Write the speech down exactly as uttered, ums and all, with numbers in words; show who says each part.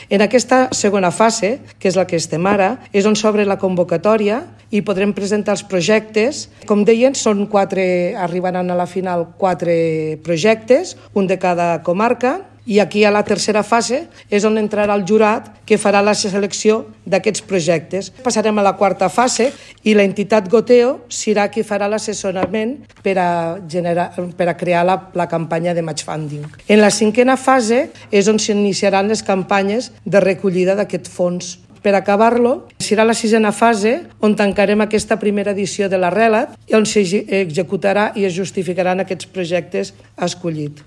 Speaker 1: En aquesta segona fase, que és la que estem ara, és on s'obre la convocatòria i podrem presentar els projectes. Com deien, són quatre, arribaran a la final quatre projectes, un de cada comarca, i aquí a la tercera fase és on entrarà el jurat que farà la selecció d'aquests projectes. Passarem a la quarta fase i l'entitat Goteo serà qui farà l'assessorament per a, generar, per a crear la, la campanya de match funding. En la cinquena fase és on s'iniciaran les campanyes de recollida d'aquest fons. Per acabar-lo, serà la sisena fase on tancarem aquesta primera edició de la RELAT i on s'executarà i es justificaran aquests projectes escollits.